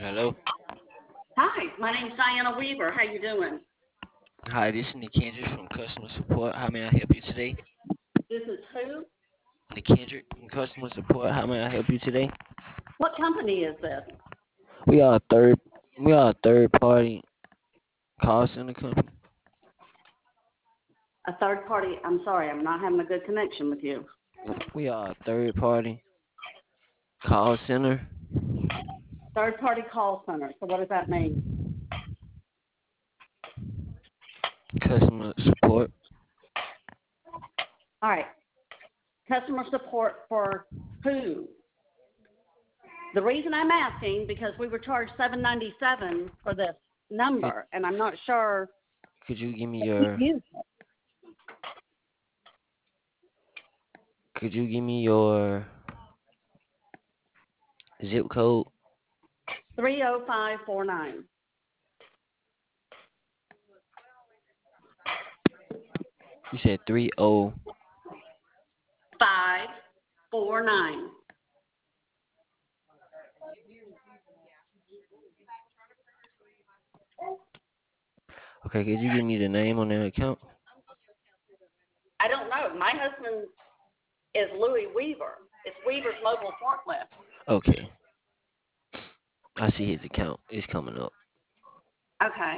Hello. Hi, my name's Diana Weaver. How you doing? Hi, this is Nick Kendrick from customer support. How may I help you today? This is who? Nick Kendrick from customer support. How may I help you today? What company is this? We are a third we are a third party call center company. A third party. I'm sorry, I'm not having a good connection with you. We are a third party call center. Third party call center. So what does that mean? Customer support. All right. Customer support for who? The reason I'm asking because we were charged $7.97 for this Could number, and I'm not sure. could you give me Who your used it? could you give me your zip code? 30549. You said 30. 549. Okay, could you give me the name on that account? I don't know. My husband is Louis Weaver. It's Weaver's Mobile Forklift. Okay. I see his account. It's coming up. Okay.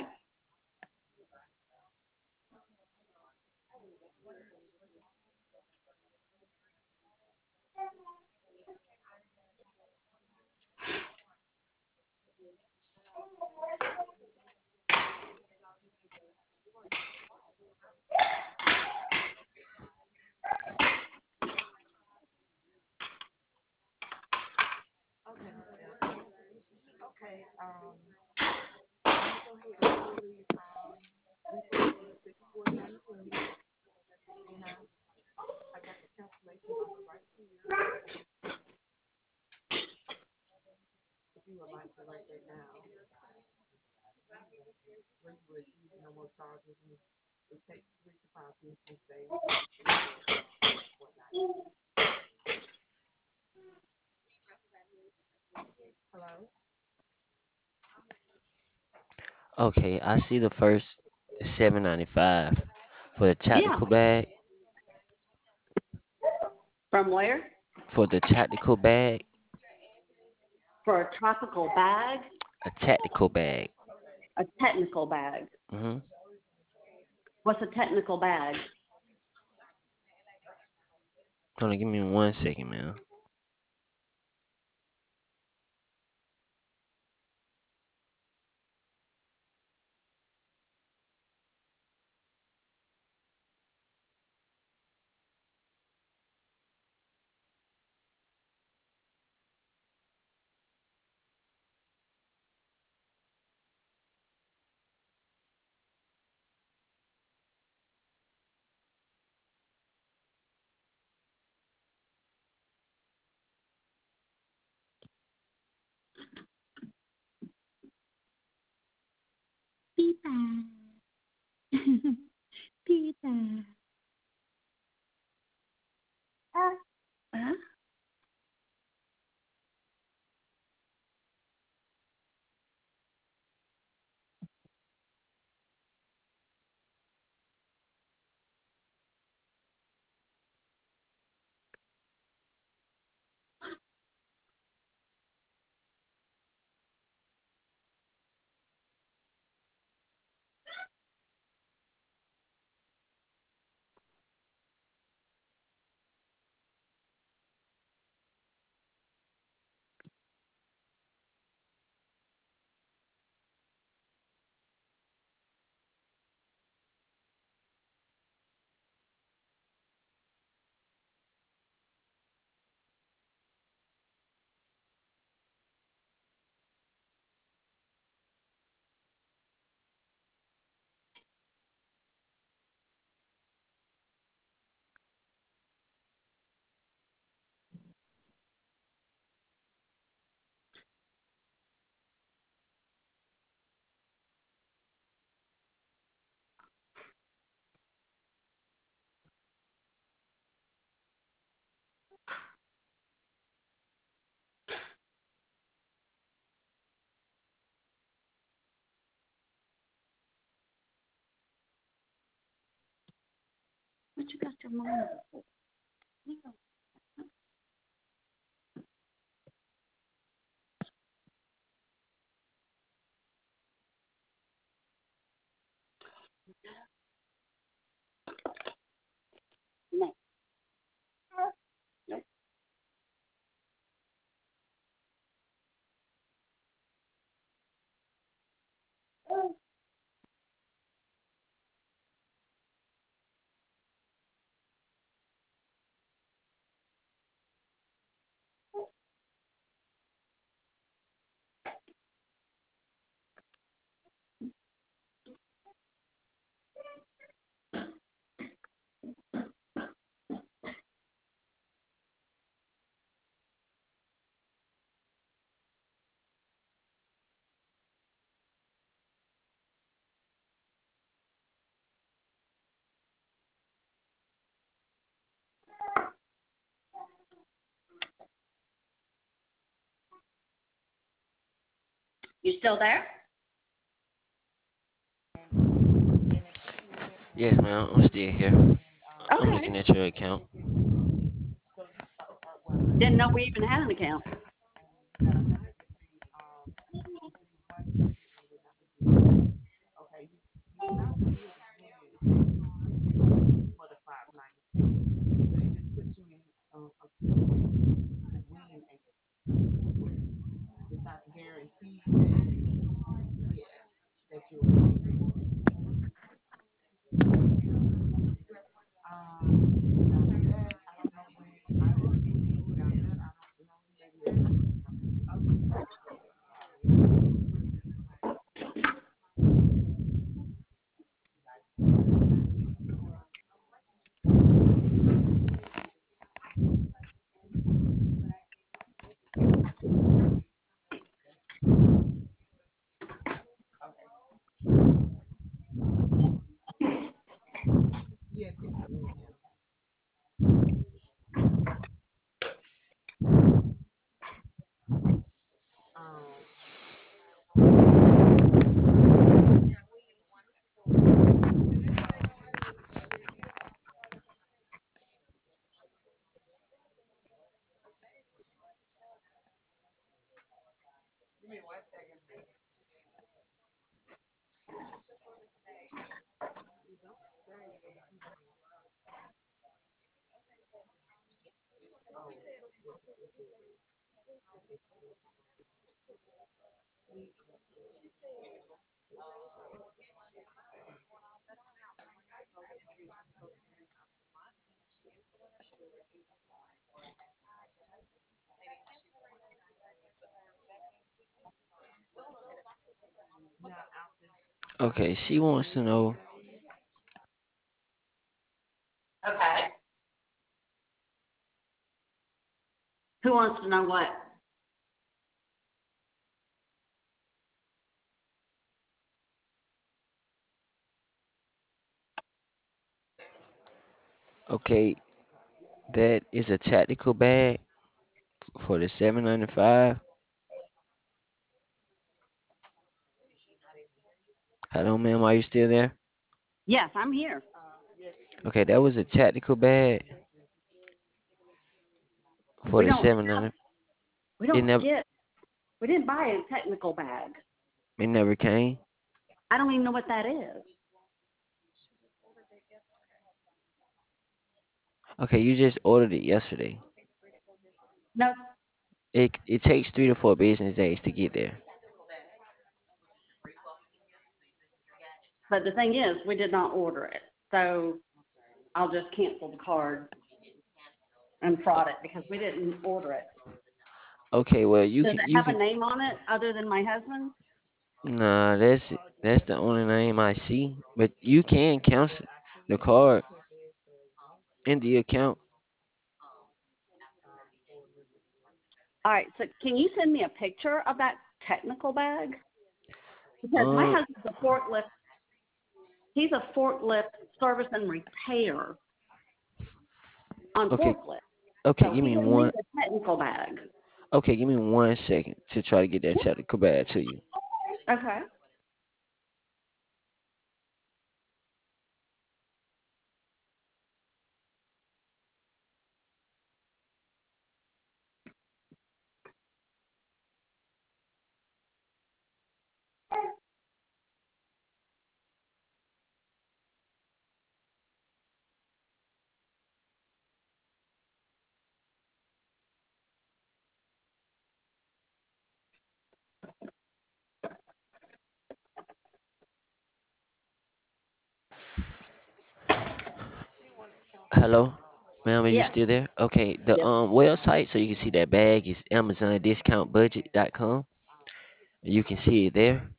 Okay, I see the first 7.95 for the Yeah. tactical bag. From where? For the tactical bag, For a tropical bag, a tactical bag. a technical bag. Mhm. What's a technical bag? Hold on, give me 1 second, man. what you got your mom for? No. Nope. You still there? Yes, ma'am. I'm still here. I'm Okay. looking at your account. Didn't know we even had an account. Okay, she wants to know. Okay. Who wants to know what? Okay, that is a tactical bag for the 795. Hello, ma'am. Are you still there? Yes, I'm here. Okay, that was a tactical bag for We the don't 795. we It don't never, get we didn't buy a technical bag. it never came. I don't even know what that is. Okay, you just ordered it yesterday. No, It takes 3 to 4 business days to get there. but the thing is, we did not order it. So I'll just cancel the card and fraud it because we didn't order it. Okay, well Does it you have a can. name on it other than my husband? Nah, that's the only name I see. But you can cancel the card in the account. All right, so can you send me a picture of that technical bag? Because my Um. husband's a forklift, he's a forklift service and repair on Okay. forklift. Okay. So Give he me didn't need one. a technical bag. Okay. Give me 1 second to try to get that technical bag to you. Okay. Hello, ma'am, are you Yes, still there? Okay, the yes. website so you can see that bag is AmazonDiscountBudget.com. You can see it there.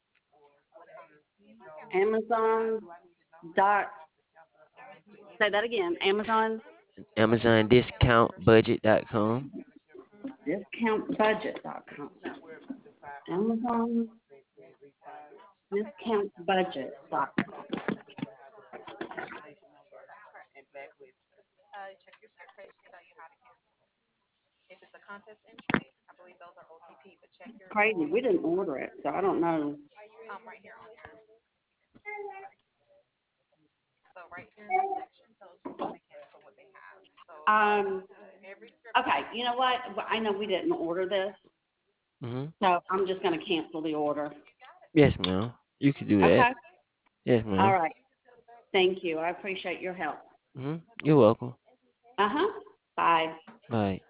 Amazon dot, say that again, Amazon AmazonDiscountBudget.com. discountbudget.com. Amazon discountbudget.com. Crazy. We didn't order it, so I don't know. Um, okay, you know what? Well, I know we didn't order this, Hmm. so I'm just going to cancel the order. Yes, ma'am. You can do that. Okay. Yes, All ma'am. right. Thank you. I appreciate your help. You're welcome. Uh huh. Bye. Bye.